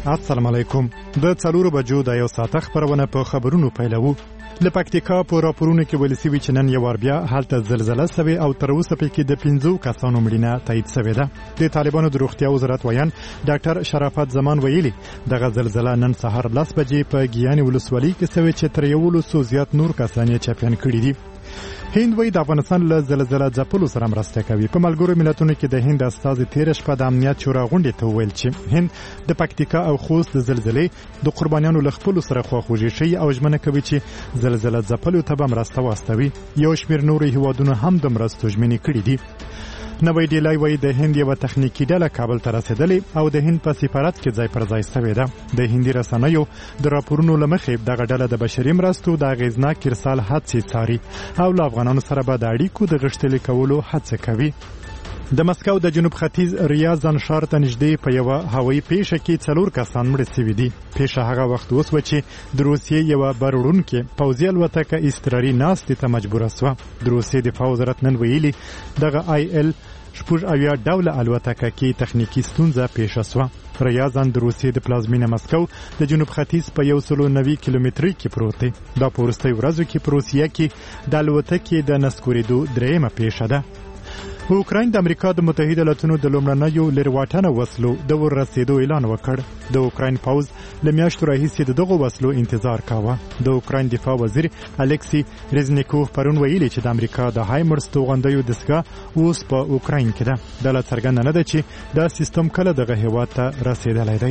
السلام علیکم. د 4 بجو د یو ساعت خبرونه په خبرونو پیلوو. له پکتیکا په راپورونو کې ویل شوی چې نن یو بیا حالت زلزلہ سوي او تر اوسه پکې د 15 کسانو مړینه تایید شوې ده. د طالبانو د روغتیا وزارت ویان ډاکټر شرافت زمان ویلي دغه زلزلہ نن سهار 10 بجې په ګیان ولسوالۍ کې سوي چې تر 100 زیات نور کسان یې چاپیان کړي دي. هند وی د افغانستان له زلزلہ ځپلو سره مرسته کوي. په ملګرو ملتونو کې د هند استازي تیر شپه د امنیت شورا غونډې ته ویل چې هند د پکتیکا او خوست د زلزلې د قربانیانو له خپل سره خواخوږي شي او ژمنه کوي چې زلزلہ ځپلو ته به مرسته واستوي. یو شمېر نور هیوادونه هم د مرستو ژمنې کړې دي. نوی ډیلی وی د هند یو تخنیکی ډله کابل ته رسیدلې او د هند په سفارت کې ځای پر ځای شوې ده. د هندي رسنیو د راپورونو لمخې دغه ډله د بشري مرستو د اغیزناک ارسال هڅې څاري او له افغانانو سره به د اړیکو د غښتلي کولو هڅه کوي. د مسکو د جنوب ختیځ ریاض ښار ته نږدې په یو هوایي پیښه کې 4 کسان مړه شوي دي. پیښه هغه وخت وسوه چې د روسیې یو بارونکې پوځي الوتکه اضطراري ناستې ته مجبوره شوه. د روسیې دفاع وزارت نن ویلي دغه IL شپږ اویا ډوله الوتکه کې تخنیکی ستونزه پیښه شوه. ریاض د روسیې د پلازمینه مسکو د جنوب ختیځ په 190 کیلومترۍ کې پروت دی. دا په وروستیو ورځو کې په روسیه کې د الوتکې د نسکورېدو درېیمه پیښه ده. اوکراین د امریکا د متحده ایالاتونو د لومړنیو لرواټنه وسلو د ورسېدو اعلان وکړ. د اوکراین پوځ له میاشتو راهیسې د دغو وسلو انتظار کاوه. د اوکراین دفاع وزیر الکسی رزنیکوف پرون ویلي چې د امریکا د هایمرس توغندیو دستګاه اوس په اوکراین کې ده. د لا څرګنده نه ده چې دا سیستم کله دغه هیواد ته رسیدلی دی.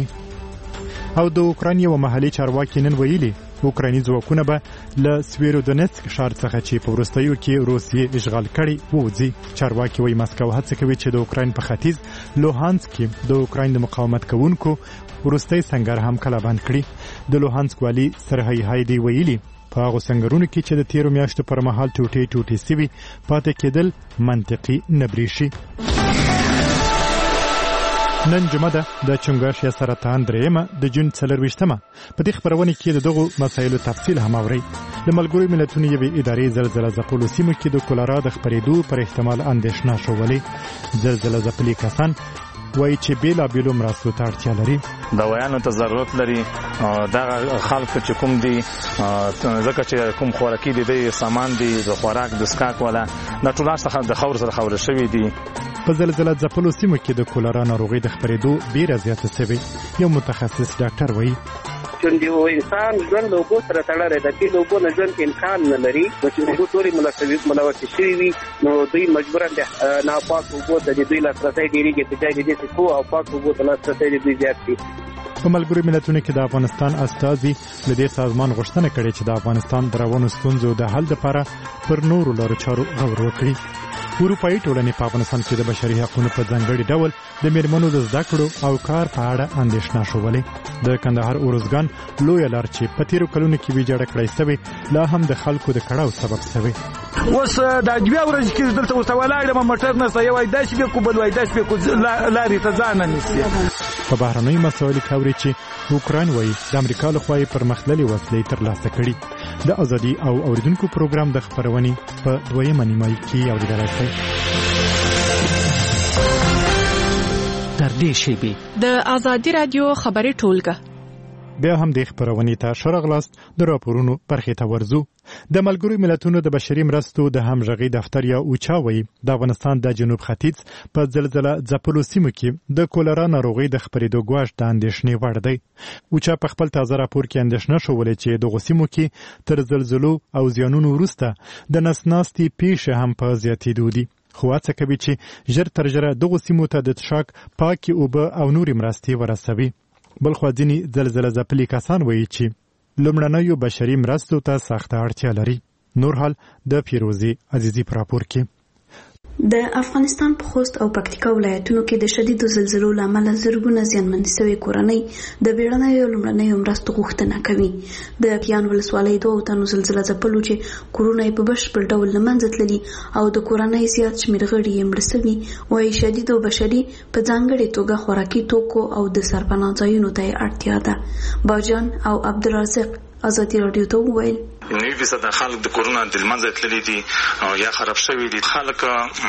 او د اوکراین یو محلي چارواکي نن ویلي اوکرایني ځواکونه به له سویرودونیتسک ښار څخه چې په وروستیو کې روسیې اشغال کړي ووځي. چارواکي وایي مسکو هڅه کوي چې د اوکراین په ختیځ لوهانسک کې د اوکراین د مقاومت کوونکو وروستی سنګر هم کله بند کړي. د لوهانسک والي سرهی هایدي ویلي په هغو سنګرونو کې چې د تیرو میاشتو پر مهال ټوټې سوي پاتې کېدل منطقي نه برېښي. نن جمعه ده د چنګاښ یا سرطان درېیمه د جون 24مه. په دې خبرونه کې د دغو مسایلو تفصیل هم اورئ. د ملګرو ملتونو یوې ادارې زلزلہ ځپلو سیمو کې د کولرا د خپرېدو پر احتمال اندېښنه شولې. زلزلہ ځپلي کسان وایي چې بیلابیلو مرستو ته اړتیا لري. دوايانو ته ضرورت لري. دغه خلک چې کوم دي ځکه چې کوم خوراکي دي د سامان دي د خوراک د سکاک ولا د ټول څخه د خور سره خور شوی دي. په زلزلہ ځپلو سیمو کې د کولرا ناروغي د خپرېدو ډېره زیاته شوې. یو متخصص ډاکټر وایي چې یو انسان ژوند له اوبو سره تړلی دی. چې د اوبو نه ژوند امکان نه لري. چې اوبو ټولې ملوثې شوي وي نو دوی مجبوراً د ناپاک اوبو ته د دوی لاسرسی ډېرېږي. په ځای د دې چې ښو او پاک اوبو ته لاسرسی د دوی زیات شي. په ملګرو ملتونو کې د افغانستان استازي له دې سازمان غوښتنه کړې چې د افغانستان د روانو ستونزو د حل لپاره پر نورو لارو چارو غور وکړي. اروپایي ټولنې په افغانستان کې د بشري حقوقو په ځانګړي ډول د میرمنو د زده کړو او کار په اړه اندېښنه شولې. د کندهار اورزګان لویه لار چې په تیرو کلونو کې ویجاړه کړای شوې لا هم د خلکو د کړاو سبب شوې. اوس د دوه ورځې کې دلته اوس ولاړم موټر نه یو داش به کو بل وای داش به کو لارې ته ځان نه نسی. په بهرنۍ مسایلو کې اوري چې اوکراین وایي د امریکا لخوا پرمختللي وسلې ترلاسه کړي. د ازادي او اوریدونکو پروګرام د خبرونې په 2مه نیمایي کې اوریدلای شئ. در دې شیبې د ازادي رادیو خبري ټولګه بیا هم د خبرونې ته شرغلاست د راپورونو برخې ته ورزو. د ملګرو ملتونو د بشري مرستو د همغږي دفتر یا اوچا وایي د افغانستان د جنوب ختیځ په زلزلہ ځپلو سیمو کې د کولرا ناروغي د خپرېدو ګواښ د اندېښنې وړ دی. اوچا په خپل تازه راپور کې اندېښنه شولې چې دغه سیمو کې تر زلزلو او زیانونو وروسته د نسناستي پیښې هم په زیاتېدو دي. خو هڅه کوي چې ژر تر ژره دغه سیمو ته د څښاک پاکې اوبه او نورې مرستې ورسوي. بلخو ځینې زلزلہ ځپلي کسان وایي چې لومړنیو بشري مرستو ته سخته اړتیا لري. نور حال د فیروزي عزیزي په راپور کې. د افغانستان په خوست او پکتیکا ولایتونو کې د شدیدو زلزلو له امله زرګونه زیانمنې شوې کورنۍ د بیړنیو لومړنیو مرستو غوښتنه کوي. د ګیان ولسوالۍ 2 تنو زلزله ځپلو چې کورونه په بشپړ ډول له منځه تللي او د کورنۍ زیات شمېر غړي یې مړه شوي وایي شدیدو بشري په ځانګړې توګه خوراکي توکو او د سرپناه ځایونو ته اړتیا ده. باجان او عبدالرزاق ازادي رادیو ته وویل 90% خلک د کرونا د منځه تللي دي او یا خراب شوي دي. خلک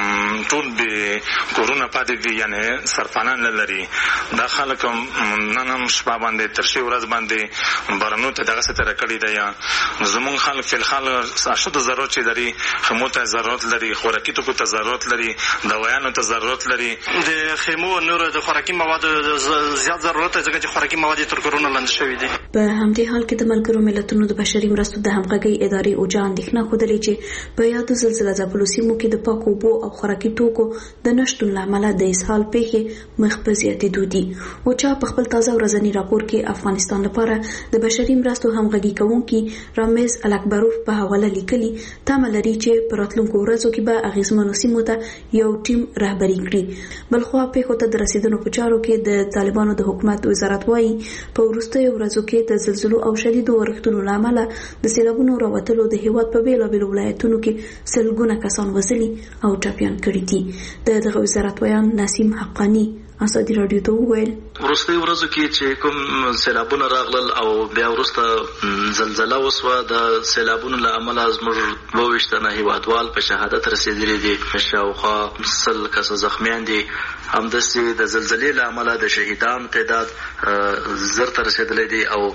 ټول به کرونا پاتې دي، یعنی سرطانان نه لري. دا خلک نن هم شپه باندې تر شي ورځ باندې بارانو ته دغه ستاره کړی دی. یا زمون خلک فل خال اشد ضرورت چې لري، خمو ته ضرورت لري، خوراکي توکو ته ضرورت لري، دوايانو ته ضرورت لري. د خیمو نور د خوراکي مواد زیات ضرورت دی ځکه چې خوراکي مواد تر کرونا لاندې شوي دي. په همدې حال کې د ملګرو ملتونو د بشري مرستو د همغږۍ ادارې اوچا اندېښنه ښودلې چې په یادو زلزله ځپلو سیمو کې د پاکو اوبو او خوراکي توکو د نشتون له امله د اسهال پیښې مخ په زیاتېدو دي. اوچا په خپل تازه ورځني راپور کې افغانستان لپاره د بشري مرستو همغږي کوونکي رامز الکبروف په حواله لیکلي تمه لري چې په راتلونکو ورځو کې به اغیزمنو سیمو ته یو ټیم رهبري کړي. بلخوا پیښو ته د رسیدنو په چارو کې د طالبانو د حکومت وزارت وايي په وروستیو ورځو کې د زلزلو او شدیدو ورښتونو له امله د سیلابونو راوتلو د هیواد په بیلابیلو ولایتونو کې سلګونه کسان وژلي او ټپیان کړي دي. دغه وزارت ویان نسیم حقانی ازادي رادیو ته وویل وروستي ورځو کې چې کوم سیلابونه راغلل او بیا وروسته زلزله وسوه، د سیلابونو له امله زموږ 22 تنه هیوادوال په شهادت رسېدلي دي، شاوخوا 100 کسه زخمیان دي. همداسې د زلزلې له امله د شهیدانو تعداد 1000 ته رسېدلی دی او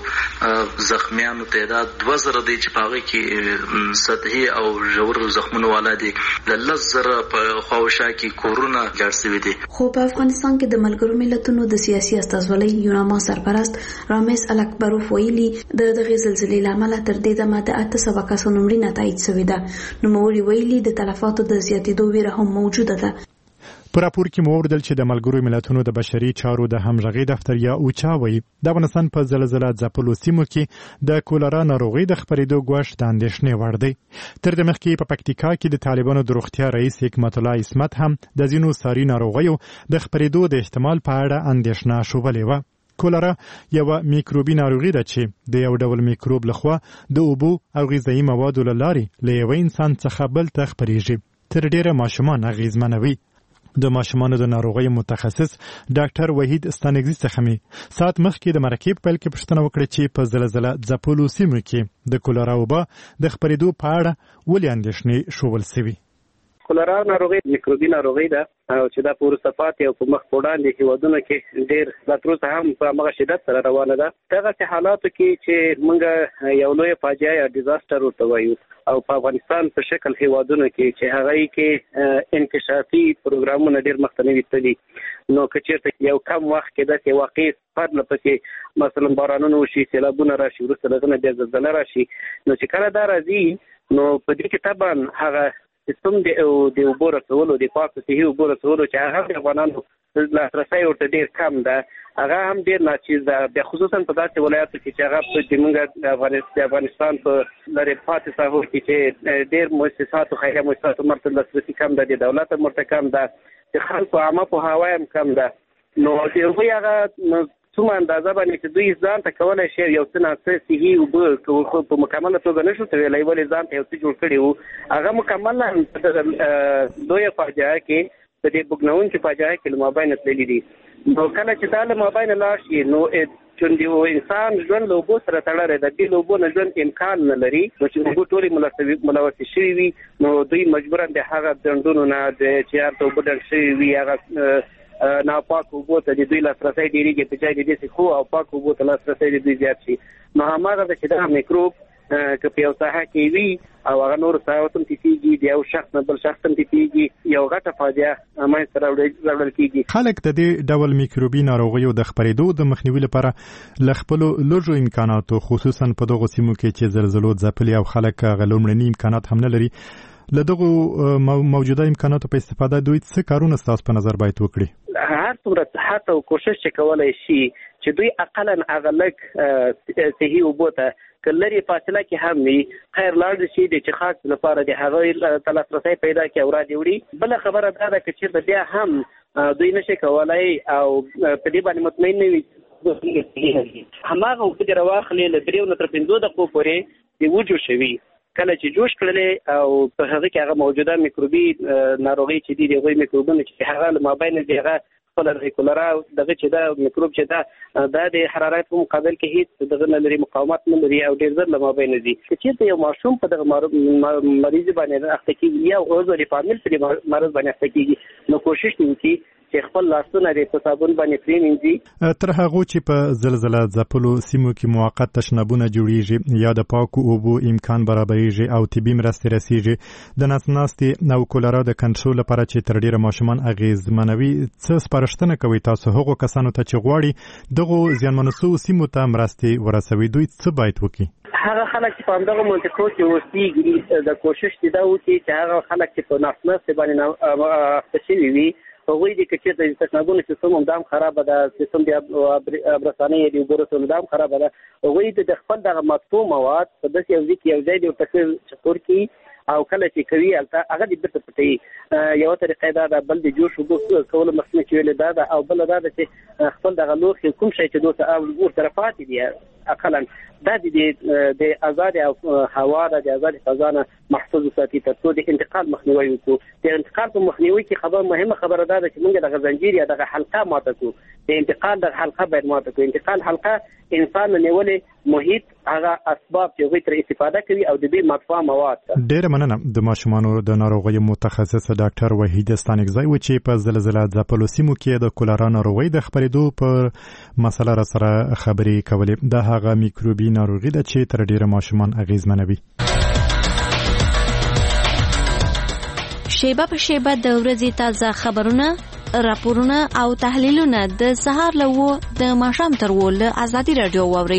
زخمیانو تعداد 2000 دی چې په هغې کې سطحي او ژور زخمونو والا دي. له 10,000 په خواوشا کې کورونه جوړ شوي دي. خو په افغانستان کې د ملګرو ملتونو د سیاسي استازولۍ یوناما سرپرست رامز الکبروف ویلي د دغه زلزلې له امله تر دې دمه د 800 کسانو مړینه تایید شوې ده. نوموړي ویلي د تلفاتو د زیاتېدو ویره هم موجوده ده. په راپور کې مو وردل چې د ملګرو ملتونو د بشري چارو د همغږۍ دفتر یا اوچا وایي د افغانستان په زلزله ځپلو سیمو کې د کولرا ناروغۍ د خپرېدو ګواښ د اندېښنې وړ دی. تر دې مخکې په پکتیکا کې د طالبانو د روغتیا رئیس حکمت الله عصمت هم د ځینو ساري ناروغیو د خپرېدو د احتمال په اړه اندېښنه شوبلې وه. کولرا یو میکروبي ناروغي ده چې د یو ډول میکروب لخوا د اوبو او غذایي موادو له لارې له یو انسان څخه بل ته خپرېږي. تر ډېره ماشومان اغېزمنوي. د ماشومانو د ناروغیو متخصص ډاکټر وحید ستانګزي څخه می سات مخکې د مرکې په پیل کې پوښتنه وکړه چې په زلزله ځپلو سیمو کې د کولرا وبا د خپرېدو په اړه ولې اندېښنې شوول سوي. کولرا ناروغي میکروبي ناروغي ده او چې دا په وروسته پاتې او په مخ په وړاندې هېوادونو کې ډېر لا تر اوسه هم په همغه شدت سره روانه ده. دغسې حالاتو کې چې موږ یو لویه فاجعه یا ډیزاسټر ورته وایو او په افغانستان په شکل هېوادونو کې چې هغه کې انکشافي پروګرامونه ډېر مخته نه وي تللي، نو که چېرته یو کم وخت کې داسې واقع پرله پسې مثلا بارانونه وشي، سیلابونه راشي، وروسته دغه نه بیا زلزله راشي، نو چې کله دا راځي نو په دې کې طبعا هغه سیستم د اوبو رسولو د پاکو صحي اوبو رسولو چې هغه د افغانانو لاسرسی ورته ډېر کم ده، هغه هم ډېر ناچیز ده. بیا خصوصا په داسې ولایاتو کې چې هغه زموږ د افغانستان په لرې پاتې ساحو کې چې ډېر مؤسساتو خیریه مؤسساتو مرته لاسرسی کم ده، د دولت مرته کم ده، د خلکو عامه پوهاوی هم کم ده. نو د هغوی هغه څومره اندازه باندې چې دوی ځان ته کولی شي یو څه ناڅه صحي اوبه په مکمله توګه نشو کولی، ولې ځان ته یو څه جوړ کړي وو، هغه مکملا په دغه لویه فاجعه کې په دې بوږنوونکې فاجعه کې له مابینه تللي دي. نو کله چې دا له مابینه لاړ شي نو چې د انسان ژوند له اوبو سره تړلی دی، دې له اوبو نه ژوند امکان نه لري. نو چې اوبه ټولې ملوثې شوي وي نو دوی مجبورا د هغه ډنډونو نه چې هلته اوبه ډنډ شوي وي هغه ناپاک اوبو ته د دوی لاسرسی ډېرېږي په ځای د دې ښو او پاک اوبو ته لاسرسی د دوی زیات شي. نو هماغه ده چې دا میکروب که په یو ساحه کې وي او هغه نورو ساحو ته هم تیتېږي، د یو شخص نه بل شخص ته هم تیتېږي، یو غټه فاجعه منځته راوړل کېږي. خلک د دې ډول میکروبي ناروغیو د خپرېدو د مخنیوي لپاره له خپلو لږو امکاناتو خصوصا په دغو سیمو کې چې زلزلو ځپلي او خلک هغه لومړني امکانات هم نه لري، له دغو موجوده امکاناتو په استفاده دوی څه کارونه ستاسو په نظر باید وکړي؟ هر څومره هڅه او کوشش چې کولی شي چې دوی اقلا هغه لږ صحي اوبو ته که لرې فاصله کې هم وي خیر لاړ شي د څښاک لپاره د هغوی ته لاسرسی پیدا کړي او را دې وړي. بله خبره دا ده که چېرته بیا هم دوی نشي کولی او په دې باندې مطمئن نه وي، هماغه اوبه دې راواخلې له 3 نه تر 5 دقیقو پورې د وجو شوي، کله چې جوش کړلې او په هغه کې هغه موجوده میکروبي ناروغي چې دي د هغوی میکروبونه چې هغه له مابین دي هغه خپل د کولرا دغه چې دا میکروب چې دا د حرارت په مقابل کې هیڅ دغه نه لري، مقاومت نه لري او ډیر زر لمابین دي. چې یو ماشوم په دغه مریض باندې اخته کیږي یا عضو فامیل په مرض باندې اخته کیږي، نو کوشش وکړي چې خپل لاسونه په صابون باندې پرېمنځي. تر هغه چې په زلزلہ ځپلو سیمو کې موقت تشنابونه جوړیږي یا د پاکو اوبو امکان برابرېږي او طبي مرستې رسیږي، د ناسناستې او کولرا د کنټرول لپاره چې تر ډیره ماشومان اغیزمنوي، څه سپارښتنه کوي تاسو هغو کسانو ته چې غواړي دغو زیانمنو شویو سیمو ته مرستې ورسوي؟ دوی څه باید وکړي؟ هغه خلک چې په همدغه منطقو کې اوسېږي د کوشش دا وکړي چې هغه خلک چې په ناسناستې باندې اخته شوي وي هغوی د کچې د تشنابونو سیستم هم دام خرابه ده، سیستم د برسانې د اوبو رسولو دام خرابه ده، هغوی د خپل دغه مطفوع مواد په داسې یو ځای کې یو ځای د ورته چپور کړي او کله چې کوي هغه د بیرته پټوي. یوه طریقه دا ده، بل د جوش اوبو کولو مخنیوی چې ویلې دا ده، او بله دا ده چې خپل دغه لوښي کوم شی چې دوی ورسره پاتې دي اقلا دا د آزاد هوا د آزاد فضا نه محفوظ وساتي تر څو د انتقال مخنیوی وکړو. د انتقال په مخنیوي کې مهمه خبره ده چې موږ دغه زنجیر یا دغه حلقه ماته کړو. د انتقال د حلقه باید ماته کړو. انتقال حلقه انسان نیولې محیط هغه اسباب چې هغوی تر استفاده کوي او د دې مدفوع مواد. ډېره مننه. د ماشومانو د ناروغیو متخصص ډاکټر وحید ستانکزی و چې په زلزلہ ځپلو سیمو کې د کولرا ناروغۍ د خپرېدو پر مسله را سره خبرې کولې. د هغه میکروبي ناروغي ده چې تر ډیره ماشومان اغیزمنوي. شیبه په شیبه د ورځې تازه خبرونه، راپورونه او تحلیلونه د سهار له 9 د ماښام تر 10 له ازادي رادیو واورئ.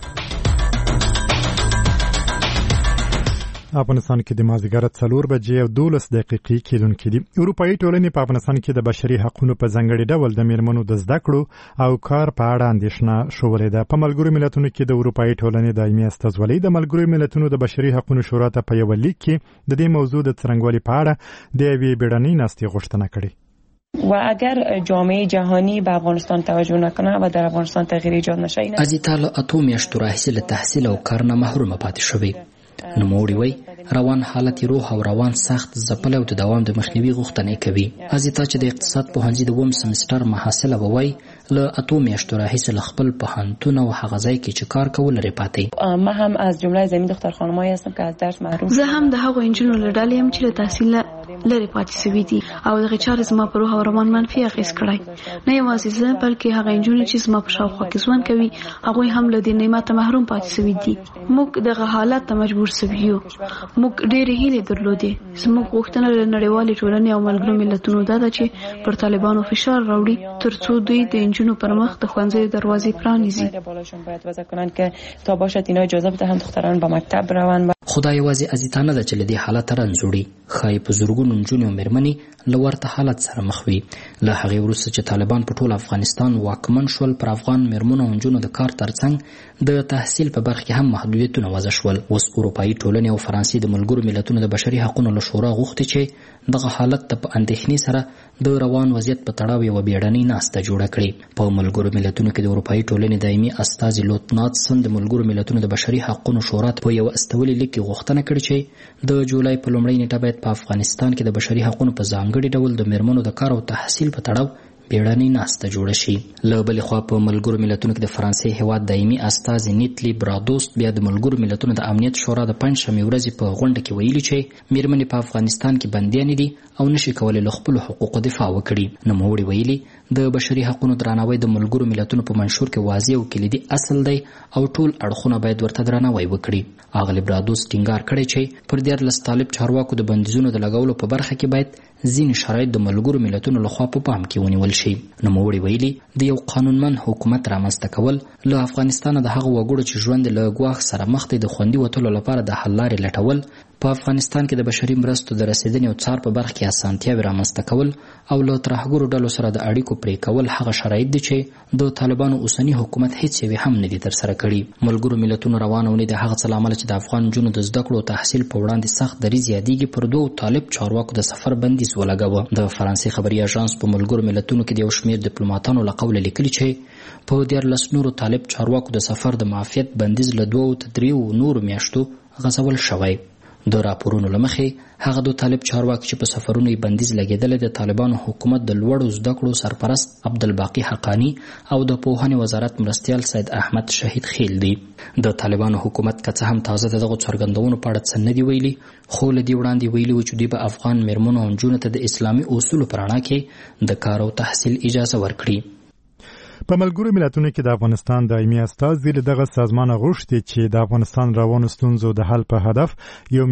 افغانستان کې د مازدیګر 4 بجې او 12 دقیقې کېدونکې دي. اروپایي ټولنې په افغانستان کې د بشري حقوقو په ځانګړي ډول د میرمنو د زده کړو او کار په اړه اندېښنه شولې ده. په ملګرو ملتونو کې د اروپایي ټولنې دایمي استازولۍ د ملګرو ملتونو د بشري حقوقو شورا ته په یو لیک کې د دې موضوع د څرنګوالي په اړه د یوې بیړنۍ ناستې غوښتنه کړې. و اگر جامعه جهانی به افغانستان توجه نکنه و در افغانستان تغییر ایجاد نشه، از ایتالیا اتو میاشتو راهیسې له تحصیل او کار نه محروم پاتې شوی. نوموړي وایي روان حالت روح او روان سخت ځپل او د دوام د مخنیوي غوښتنه کوي. ازیتا چې د اقتصاد پوهنځي د 2 سمستر محصله وای له اتو میاشتو راهیسې له خپل پوهنتون او هغه ځای کې چې کار کول لري پاتې. ما هم از جمله زمین دختر خانمایی هستم که از درس محروم. زه هم د هغو انجونو له ډلې یم چې له تحصیل لري پاتې شوي دي او دغه چارې زما په روح او روان منفي اغېز کړی. نه یوازې زه بلکې هغه انجونې چې زما په شاوخوا کې ژوند کوي هغوی هم له دې نعمته محروم پاتې شوي دي. موږ دغه حالت ته مجبور شوي یو. موږ ډېرې هیلې درلودې. زموږ غوښتنه له نړیوالې ټولنې او ملګرو ملتونو دا ده چې پر طالبانو فشار راوړي تر څو دوی د انجونو پر مخ د ښوونځیو دروازې پرانیزي. تا باشد اینا اجازه بدهند دختران به مکتب بروند. خدای یوازې ازیتا نه ده چې له دې حالت رنځوړي. ښایي په زرګونو نجونې او مېرمنې له ورته حالت سره مخ وي. له هغې وروسته چې طالبان په ټول افغانستان واکمن شول، پر افغان مېرمنو او نجونو د کار ترڅنګ د تحصیل په برخه کې هم محدودیتونه وضع شول. اوس اروپایي ټولنې او فرانسې د ملګرو ملتونو د بشري حقوقو له شورا غوښتي چې دغه حالت ته په اندېښنې سره د روان وضعیت په تړاو یوه بیړنۍ ناسته جوړه کړي. په ملګرو ملتونو کې د اروپایي ټولنې دایمي استازي لوت ناتسن د ملګرو ملتونو د بشري حقوقو شورا ته په یو استولي لیک کې غوښتنه کړې چې د جولای په لومړۍ نیټه باید په افغانستان کې د بشري حقوقو په ځانګړي ډول د میرمنو د کار او تحصیل په تړاو بیړنۍ ناسته جوړه شي. له بلې خوا په ملګرو ملتونو کې د فرانسې هیواد دایمي استازي نیتلی برادوست بیا د ملګرو ملتونو د امنیت شورا د پنجشنبې ورځې په غونډه کې ویلي چې میرمنې په افغانستان کې بندیانې دي او نشي کولی له خپلو حقوقو دفاع وکړي. نوموړي ویلي د بشري حقوقو درناوی د ملګرو ملتونو په منشور کې واضح او کلیدي اصل دی او ټول اړخونه باید ورته درناوی وکړي. اغلې برادوست ټینګار کړی چې پر 14 طالب چارواکو د بندیزونو د لګولو په برخه کې باید ځینې شرایط د ملګرو ملتونو لخوا په پام کې ونیول شي. نوموړي ویلي د یو قانونمند حکومت رامنځته کول له افغانستانه د هغو وګړو چې ژوند له ګواښ سره مخ دی د خوندي وتلو لپاره د حل لارې لټول، په افغانستان کې د بشري مرستو د رسیدنې او څار په برخه کې اسانتیاوې رامنځته کول او له ترهګرو ډلو سره د اړیکو پرې کول هغه شرایط دي چې د طالبانو اوسني حکومت هیڅ یوې هم نه دي ترسره کړي. ملګرو ملتونو روانه اونۍ د هغه څه له امله چې د افغان نجونو د زده کړو او تحصیل په وړاندې سخت دریځ یادېږي پر 2 طالب چارواکو د سفر بندیز ولګاوه. د فرانسې خبري اژانس په ملګرو ملتونو کې د یو شمېر ډیپلوماټانو له قوله لیکلي چې په 14 نورو طالب چارواکو د سفر د معافیت بندیز له 2 تر 3 نورو میاشتو غځول شوی. د راپورونو له مخې هغه د طالب چارواکي چې په سفرونو یې بندیز لګېدلی د طالبانو حکومت د لوړو زده کړو سرپرست عبدالباقي حقانی او د پوهنې وزارت مرستیال سید احمد شهید خیل دي. د طالبانو حکومت که څه هم تازه د دغو څرګندونو په اړه څه نه دي ویلي، خو له دې وړاندې ویلي و چې دوی به افغان میرمنو او نجونو ته د اسلامي اصولو په رڼا کې د کار او تحصیل اجازه ورکړي. په ملګرو ملتونو کې د افغانستان دایمي استازي له دغه سازمانه غوښتي چې د افغانستان روانو ستونزو د حل په هدف یو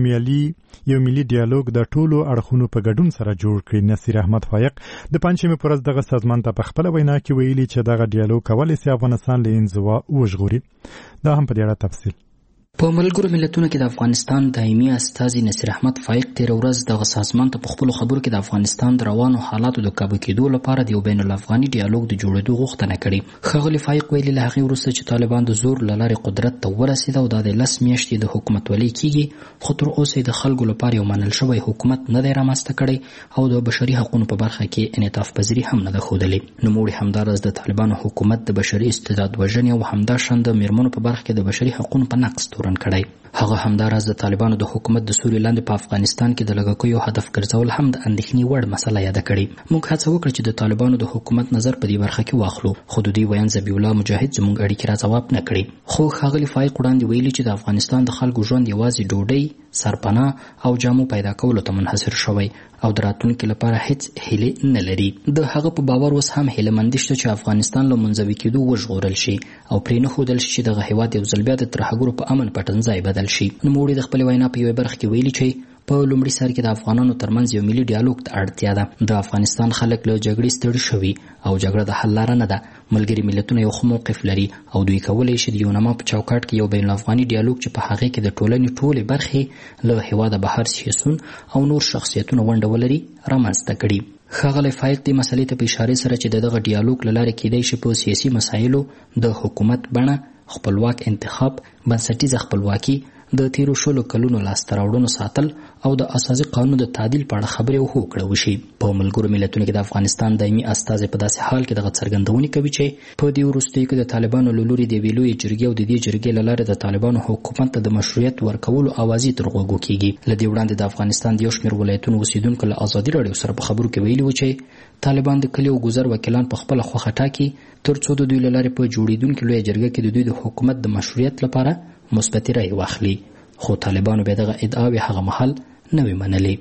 ملي ډیالوګ د ټولو اړخونو په ګډون سره جوړ کړي. نصیر احمد فایق د پنځمې پر ورځ دغه سازمان ته په خپله وینا کې ویلي چې دغه ډیالوګ کولی شي افغانستان له انزوا وژغوري. دا هم په دې اړه تفصیل. په ملګرو ملتونو کې د افغانستان دایمي استازي نصیر احمد فایق تېره ورځ دغه سازمان ته په خپلو خبرو کې د افغانستان د روانو حالاتو د کابو کېدو لپاره د یو بین الافغاني ډیالوګ د جوړېدو غوښتنه کړې. ښاغلي فایق ویلي له هغې وروسته چې طالبان د زور له لارې قدرت ته ورسېده او دا د 10 میاشتې د حکومتولۍ کېږي، خو تر اوسه یې د خلکو لپاره یو منل شوی حکومت نه دی رامنځته کړی او د بشري حقونو په برخه کې انعطاف پذیري هم نه ده ښودلې. نوموړي همداراز د طالبانو حکومت د بشري استعداد وژنې او همداشان د میرمنو په برخه کې د بشري حقونو په نقض تورن کړی. هغه همداراز د طالبانو د حکومت د سوري لاندې په افغانستان کې د لږکیو هدف ګرځول هم د اندېښنې وړ مسله یاده کړې. موږ هڅه وکړه چې د طالبانو د حکومت نظر په دې برخه کې واخلو، خو د دوی ویان ذبیح الله مجاهد زموږ اړیکې را ځواب نه کړې. خو ښاغلي فایق وړاندې ویلي چې د افغانستان د خلکو ژوند یوازې ډوډۍ، سرپناه او جامو پیدا کولو ته منحصر شوی او د راتلونکي لپاره هیڅ هیلې نه لري. د هغه په باور اوس هم هیلهمندي شته چې افغانستان له منزوي کېدو وژغورل شي او پرې نه ښودل شي چې دغه هیواد یو ځل بیا د ترهګرو په امن پټنځای بدل شي. نوموړي د خپلې وینا په یوې برخه کې ویلي چې په لومړي سر کې د افغانانو ترمنځ یو ملي ډیالوګ ته اړتیا ده. د افغانستان خلک له جګړې ستړي شوي او جګړه د حل لاره نه ده. ملګري ملتونه یو ښه موقف لري او دوی کولی شي د یوناما په چوکاټ کې یو بین الافغاني ډیالوګ چې په هغې کې د ټولنې ټولې برخې له هېواده بهر سیاسون او نور شخصیتونه ونډه ولري رامنځته کړي. ښاغلی فایق دې مسلې ته په اشارې سره چې د دغه ډیالوګ له لارې کیدای شي په سیاسي مسایلو د حکومت بڼه، خپلواک انتخاب، بنسټیزه خپلواکي، د تیرو 16 کلونو لاسته راوړنو ساتل او د اساسي قانون د تعدیل په اړه خبرې وکړه وشي. په ملګرو ملتونو کې د افغانستان دایمي استازی په داسې حال کې دغه څرګندونې کوي چې په دې وروستیو کې د طالبانو له لوري د یوې لویې جرګې او د دې جرګې له لارې د طالبانو حکومت ته د مشروعیت ورکولو اوازې تر غوږو کېږي. له دې وړاندې د افغانستان د یو شمېر ولایتونو اوسېدونکو له ازادي راډیو سره په خبرو کې ویلي و چې طالبان د کلي او ګذر وکیلان په خپله خوښه ټاکي تر څو د دوی له لارې په جوړېدونکې لویه جرګه کې د دوی د حکومت د مشروعیت لپاره مثبتې رایې واخلي. خو طالبانو بیا دغه ادعاوې هغه مهال نه وې منلې.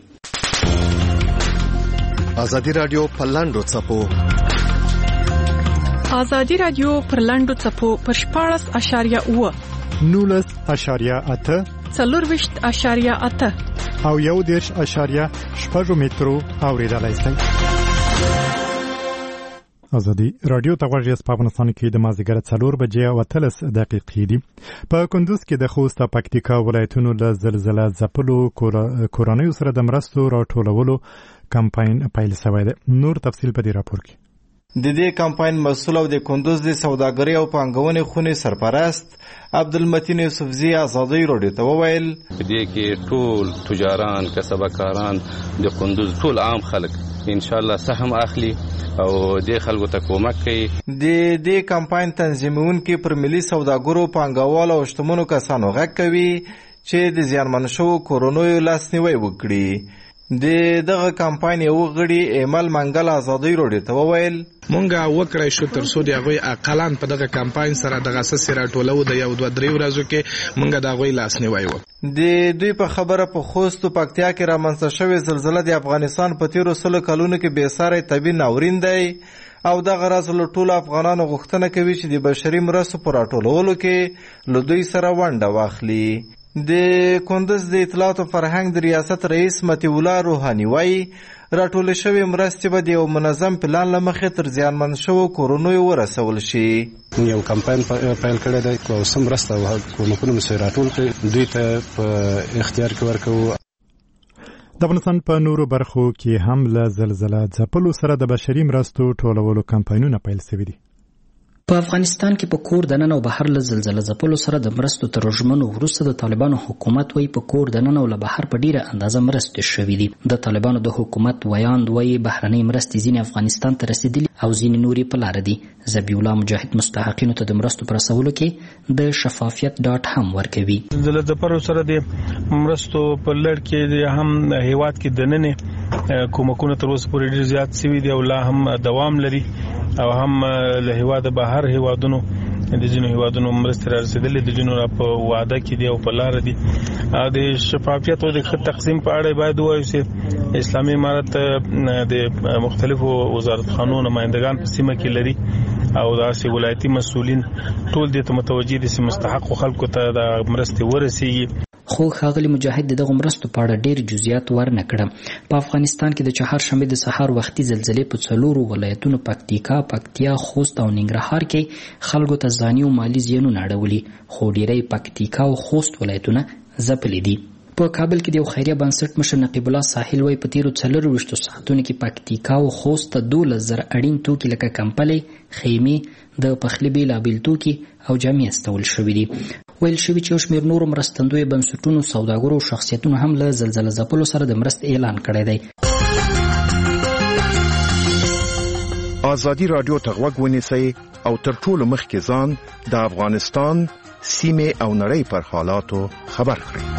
ازادي راډیو پر لاندو څپو ازادي راډیو پر لاندو څپو پر 14.9 19.8 24.8 او 1.6 مترو اوریدلای شئ. ازادي رادیو ته غوږ یاست. په افغانستان کې د مازدیګر 4 بجې او 13 دقیقې دي. په کندوز کې د خوست او پکتیکا ولایتونو له زلزلې ځپلو کورنیو سره د مرستو راټولولو کمپاین پیل شوی دی. نور تفصیل په دې راپور کې. د دې کمپاین مسؤل او د کندوز د سوداګرۍ او پانګونې خونې سرپرست عبدالمتین یوسفزي ازادي راډیو ته وویل په دې کې ټول تجاران، کسبکاران، د کندوز ټول عام خلک ان شاء الله سهم اخلي او د خلکو ته کومک کوي. د دې کمپاین تنظیمونکي پر ملي سوداګرو، پانګوالو او شتمنو کسانو غږ کوي چې د زیانمن شوو کورنیو لاسنیوی وکړي. د دغه کمپاین یو غړي ایمل منګل ازادي راډیو ته وویل مونږه وکړای شو تر څو د هغوی اقلان په دغه کمپاین سره دغه اساس راټولو د یو 2-3 ورځو کې مونږه د هغوی لاسنیوی وکړو. د دوی په خبره په خوست او پکتیا کې رامنځته شوې زلزله د افغانستان په تیرو 16 کلونو کې بېساری طبیعي ناورین دی او دغه راز له ټولو افغانانو غوښتنه کوي چې د بشري مرستو په راټولولو کې له دوی سره ونډه واخلي. د کندوز د اطلاعات او فرهنګ د ریاست رئیس مطیع الله روحاني وایي راټول شوی مرستې به د یو منظم پلان له مخې تر زیانمن شوو کورنیو ورسول شي. یو کمپاین پیل کړی دی او سم مرسته او کومکونه مو سره راټول کړي دوی ته په اختیار کې ورکوو. د افغانستان په نورو برخو کې هم له زلزلې ځپلو سره د بشري مرستو ټولولو کمپاینونه پیل شوي دي. په افغانستان کې په کور دننه او بهر له زلزله ځپلو سره د مرستو تر ژمنو وروسته د طالبانو حکومت وایي په کور دننه او له بهر په ډیره اندازه مرستې شوي دي. د طالبانو د حکومت ویاند وایي بهرنۍ مرستې ځینې افغانستان ته رسیدلي او ځینې نورې په لاره دي. ذبیح الله مجاهد مستحقینو ته د مرستو په رسولو کې د شفافیت ډاټ هم ورکوي. زلزله ځپلو سره د مرستو په لړ کې هم هیواد کې دننه کومکونه تر اوسه پورې ډیر زیات شوي دي او لا هم دوام لري او هم له هیواده بهر هیوادونو د ځینو هیوادونو مرستې را رسېدلې د ځینو په وعده کې دي او په لاره دي. د شفافیت او د ښه تقسیم په اړه باید ووایو چې اسلامي امارت د مختلفو وزارتخانو نمایندګان په سیمه کې لري او داسې ولایتي مسؤلین ټول دې ته متوجه دي چې مستحقو خلکو ته د مرستې ورسیږي. خو ښاغلي مجاهد دغه مرستو په اړه ډیر جزئیات ورنه کړه. په افغانستان کې د چهارشنبې د سهار وختي زلزلې په 4 ولایتونو پکتیکا، خوست او ننګرهار کې خلکو ته ځاني او مالي زیانونه اړولي، خو ډیری پکتیکا او خوست ولایتونه ځپلي دي. په کابل کې د یو خیریه بنسټ مشر نقیب الله ساحل وایي په تیرو 24 ساعتونو کې پکتیکا او خوست ته 12,000 اړین توکي لکه کمپلې، خیمې، د پخلي بیلابیل توکي او جامې استول شوي دي. ویل شوي چې یو شمېر نورو مرستندویو بنسټونو، سوداګرو او شخصیتونو هم له زلزله ځپلو سره د مرستې اعلان کړی دی. ازادي راډیو ته غوږ ونیسئ او تر ټولو مخکې ځان د افغانستان سیمې او نړۍ پر حالاتو خبر کړئ.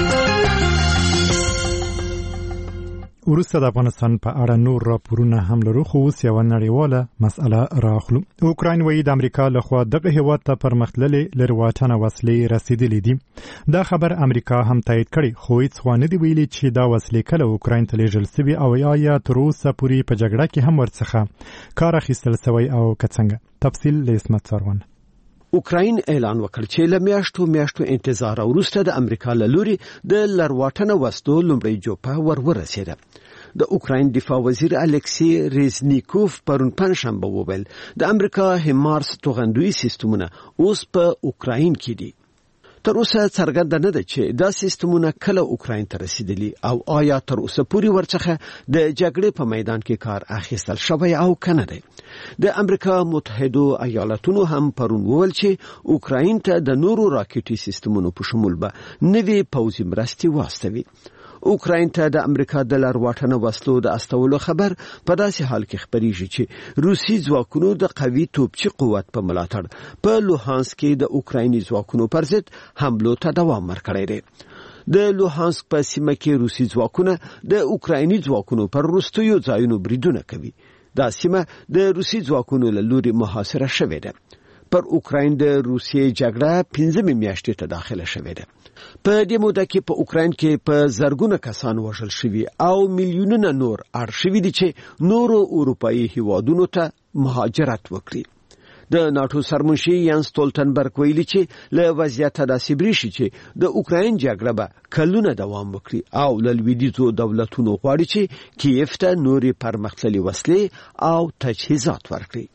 وروسته د افغانستان په اړه نور راپورونه هم لرو، خو اوس یوه نړیواله مسأله راخلو. اوکراین وایي د امریکا لخوا دغه هیواد ته پرمختللې لرې واټنه وسلې رسیدلې دي. دا خبر امریکا هم تایید کړی، خو هیڅ خوا نه دي ویلي چې دا وسلې کله اوکراین ته لیږل سوي او یا تر اوسه پورې په جګړه کې هم ورڅخه کار اخیستل سوی او که څنګه. تفصیل له اسمت سروان. اوکراین اعلان وکړ چې له میاشتو انتظار وروسته د امریکا له لوري د لرواټنه وسلو لومړی جوپه ورسېده. د اوکراین دفاع وزیر الکسی ریزنیکوف پرون پنځشنبه وویل د امریکا هیمارس توغندوی سیستمونه اوس په اوکراین کې دي. تر اوسه څرګنده نه ده چې دا سیستمونه کله اوکراین ته رسیدلي او آیا تر اوسه پورې ورڅخه د جګړې په میدان کې کار اخیستل شوی او کنه دی. د امریکا متحده ایالاتونو هم پرون وویل چې اوکراین ته د نورو راکټي سیستمونو په شمول به نوې پوځي مرستې واستوي. اوکراین ته د امریکا د لرواټنه وسلو د استولو خبر په داسې حال کې خبرېږي چې روسي ځواکونو د قوي توپچي قوت په ملاتړ په لوهانسک کې د اوکرایني ځواکونو پر ضد حملو ته دوام ورکړی دی. د لوهانسک په سیمه کې روسي ځواکونه د اوکرایني ځواکونو پر وروستیو ځایونو بریدونه کوي. دا سیمه د روسي ځواکونو له لوري محاصره شوې ده. پر اوکراین د روسیې جګړه 15 میاشتې ته داخله شوې ده. په دې موده کې په اوکراین کې په زرګونه کسان وژل شوي او میلیونونه نور اړ شوي دي چې نورو اروپایي هیوادونو ته مهاجرت وکړي. د ناتو سرمنشي یانس ستولتنبرګ ویلي چې له وضعیت داسې بریښي چې د اوکراین جګړه به کلونه دوام وکړي او له لویدیځو دولتونو غواړي چې کیف ته نورې پرمختللې وسلې او تجهیزات ورکړي.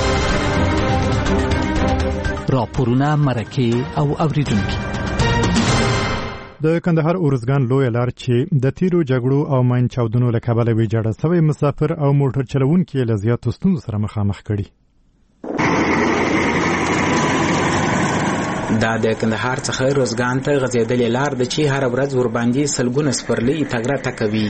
راپورونه، مرکې او اوریدونکي. د کندهار اورزګان لوی لار چې د تیرو جګړو او ماین چاودنو له کبله ویجاړه سوی مسافر او موټر چلوونکي له زیاتو ستونزو سره مخامخ کړي. دا د کندهار څخه اورزګان ته غځېدلې لار ده چې هر ورځ ورباندې سلګونه سپرلي تګ راتګ کوي.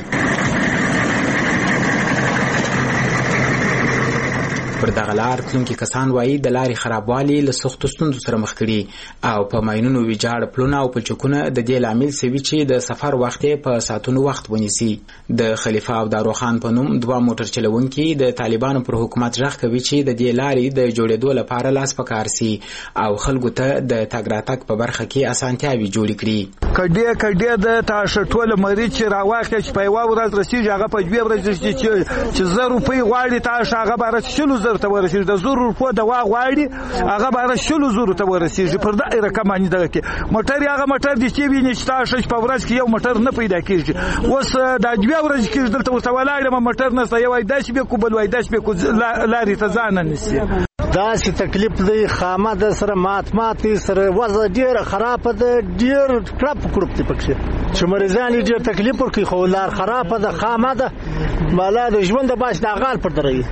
پر دغه لار تلونکي کسان وایي د لارې خرابوالي له سختو ستونزو سره مخ کړي او په ماینونو ویجاړ پلونه او پلچکونه د دې لامل سوي چې د سفر وخت په ساعتونو وخت ونیسي. د خلیفه او داروخان په نوم 2 موټر چلوونکي د طالبانو پر حکومت ژغ کوي چې د دې لارې د جوړېدو لپاره لاس پکار سي او خلکو ته د تګ راتګ په برخه کې اسانتیاوي جوړې کړي. کډې د تاسو ټول مریض چې راواخې چې په یو ورځ رسیږي هغه په 2 ورځې چې 1000 روپۍ غواړي تاسو هغه به رسیږي ته ورسیږي. د 100 روپو دوا غواړي هغه به رسیږي ته ورسیږي. پر دا رقم باندې دغه کې موټر هغه موټر دي چې ویني چې تاسو په ورځ کې یو موټر نه پیدا کیږي. اوس د 2 ورځې کې دلته ورته ولاړم موټر نه یو داش به کو بل وای داش به کو لارې ته ځان نسی. دا سي تکلیف دی خامه د سره مات سره وضع ډیر خراب ده، ډیر کړپ دی پکې چې مریضان ډیر تکلیف ورکړي خو لار خراب ده، خامه ده، بالا د ژوند د باش د غال پر درې.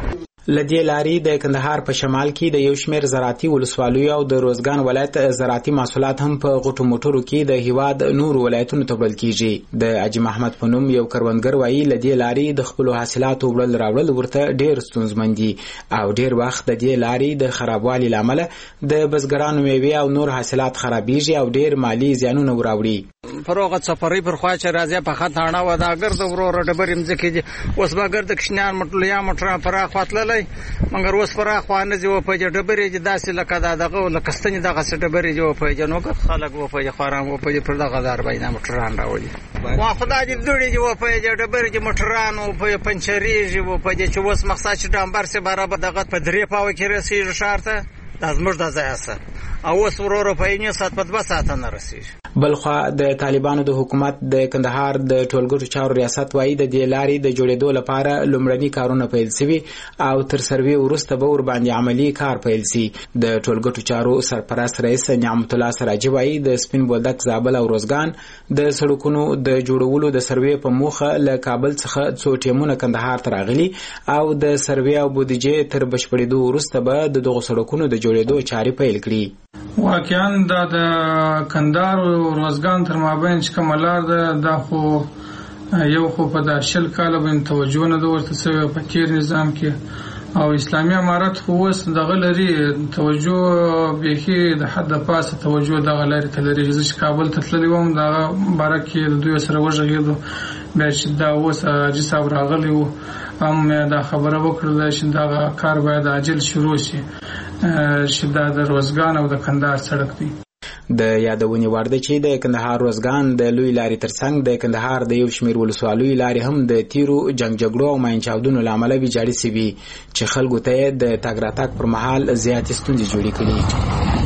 لدې لارې د کندهار په شمال کې د یو شمېر زراعتي ولسوالیو او د روزګان ولایت زراعتي محصولات هم په غټو موټرو کې د هیواد نور ولایتونو ته وړل کیږي. د اجي محمد په نوم یو کروندګر وایي لدې لارې د خپل حاصلاتو وړل راوړل ورته ډېر ستونزمن دي او ډېر وخت د دې لارې د خرابوالي لامل د بزګرانو میوې او نور حاصلات خرابېږي او ډېر مالی زیانونه وراوړي. فروغه سفرې پر خوا چې راځي په خطانه و دا ګرد ورور ډبرې مځکې دي اوس به ګرد کښنیان مټلیا مټره پر خاطللې مګر اوس پر خوا نه جو په ډبرې داسې لکه دا دغه لکستنی دغه ډبرې جو په جنو خلک و په خارام و په پر دغه دار باندې مټران راوړي وا خدای دې دوړي جو په ډبرې مټران او په پنچري جو په چې اوس مقصد چې ډامبر سي برابر دغه په درې پاو کې رسیږي شارته د زموږ د ځایسه او اوس ورور په یې سات په 2 ساعت نه رسیږي. بلخوا د طالبانو د حکومت د کندهار د ټولګټو چارو ریاست وایي د دې لارې د جوړېدو لپاره لومړني کارونه پیل شوي او تر سروې وروسته به ور باندې عملی کار پیل شي. د ټولګټو چارو سرپرست رئیس نعمت الله سراجي وایي د سپین بولدک زابل او روزګان د سړکونو د جوړولو د سروې په موخه له کابل څخه څو ټیمونه کندهار ته راغلي او د سروې او بودیجې تر بشپړېدو وروسته به د دغو سړکونو د جوړېدو چارې پیل کړي. واقعا د کندهار او روزګان تر مابین چې کومه لار ده دا خو یو خو په د 10 کاله باندې توجه نه ورته سوی په تیر نظام کې او اسلامي امارت خو اوس دغه لري توجه به د حد پاسه توجه دغه لري تلري چې کابل ته تللی وم دغه بارکه د دوی سره وژغېدو بیا چې دا اوس اجي صاحب راغلی وو هم دا خبره وکړه چې دا کار باید عاجل شروع شي چې دا د روزګان او د کندهار سړک دی. د یادونې وړ ده چې د کندهار روزګان د لوی لارې ترڅنګ د کندهار د یو شمېر ولسوالیو لارې هم د تیرو جنگ جګړو او ماین چاودنو له امله ویجاړې سوي چې خلکو ته د تګ راتګ پر مهال زیاتې ستونزې جوړې کړي.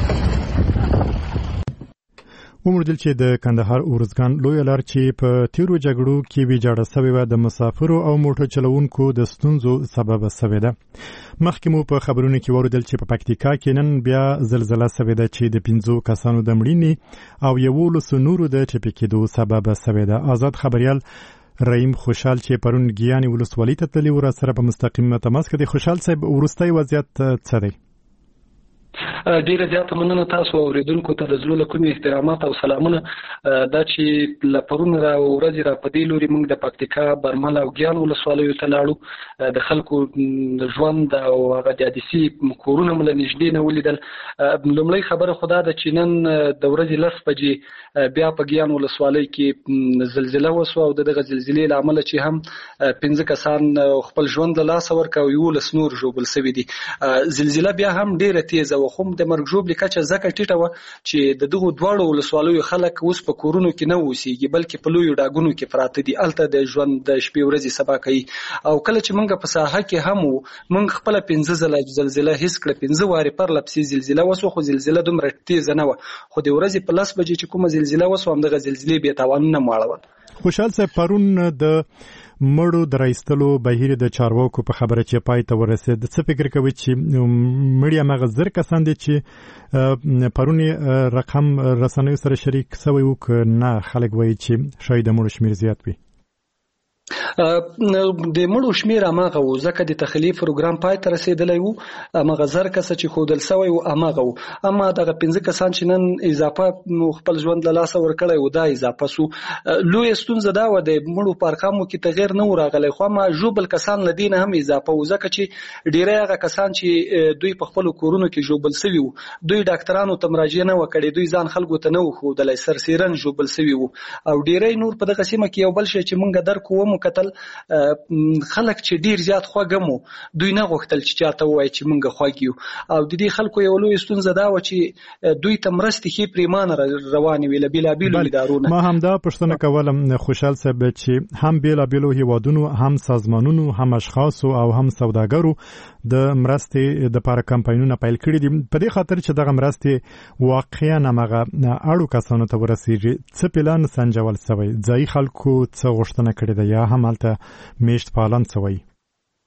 وموندل چې د کندهار اورزګان لوی لار چې په تیرو جګړو کې ویجاړه شوې و د مسافرو او موټر چلوونکو د ستونزو سبب شوې ده. مخکې مو په خبرونو کې ورودل چې په پکتیکا کې نن بیا زلزلہ شوې ده چې د 15 کسانو د مړینې او 11 نورو د ټپي کېدو سبب شوې ده. آزاد خبريال رحیم خوشحال چې پرون ګیانې ولسوالۍ ته تللی و را سره په مستقیم تماس کې. خوشحال صاحب وروستۍ وضعیت څه دی؟ ډیره زیاته مننه تاسو اوریدونکو ته د زړه کومې احترامات او سلامونه. دا چې لپرون را ورځ را په دې لوري موږ د پکتیکا برمل او ګیان ولسوالیو ته لاړو د خلکو ژوند او هغه د حادثي کورونه مل نږدې نه ولیدل. لومړی خبره خدا ده چې نن د ورځې 10 بجې بیا په ګیان ولسوالۍ کې زلزلہ وسو او دغه زلزلې لامل چې هم 15 کسان خپل ژوند له لاسه ورکړ او 11 نور ژوبل شوي دي. زلزلہ بیا هم ډیره تیزه و خو د مرګ ژوبلې کچه ځکه ټیټه و چې د دغو دواړو ولسوالیو خلک اوس په کورونو کې نه اوسېږي بلکې په لویو ډاګونو کې پراته دي. هلته د ژوند د شپې ورځې سبا کوي او کله چې موږ په ساحه کې هم وو موږ خپله 15 ځله زلزله حس کړه. 15 وارې پرله پسې زلزله وسوه خو زلزله دومره تیزه نه وه خو د ورځې په 10 بجې چې کومه زلزله وسوه همدغه زلزلې بې تاوانونه ماړول. خوشحال صاحب پرون د مړو د راایستلو بهیر د چارواکو په خبره چې پای ته ورسېد څه فکر کوي چې مړي هغه زر کسان دي چې پرون رقم رسنیو سره شریک شوی و که نه خلک وایي چې شاید د مړو شمیر زیات وي؟ د مړو شمیر اماغه و ځکه د تخلیف پروګرام پای ته رسیدلی و اماغه زر کسه چې خودل سوی و اماغه و اما دغه 15 کسان چې نن اضافه خپل ژوند له لاسه ورکړی و دا اضافه سو. لوی ستونزه دا و د مړو په ارقامو کې تغیر نه راغلی خو ما ژوبل کسان لدینه هم اضافه و ځکه چې ډیری هغه کسان چې دوی په خپل کورونو کې ژوبل سوي و دوی ډاکټرانو ته مراجعه نه وکړي دوی ځان خلکو ته نه وښودلی سرسیرن ژوبل سوي و او ډیری نور په دغه سیمه کې یو بل شی چې مونږ درکو کتل خلک چې ډیر زیات خوګمو دوی نه غوښتل چې چاته وایي چې مونږ خوګیو او د دې خلکو یو لوی ستونزه دا و چې دوی ته مرستې خې پریمانه روانې وي له بیلابیلو ادارونو. ما هم دا پوښتنه کولم خوشحال صاحب چې هم بیلابیلو هیوادونو هم سازمانونو هم اشخاصو او هم سوداګرو د مرستې د لپاره کمپاینونه پیل کړي دي په دې خاطر چې دغه مرستې واقعا هغه اړو کسانو ته ورسیږي. څه پلان سنجول شوی ځای خلکو څه غوښتنه کړې ده یا هم هلته میشت پالان شوی؟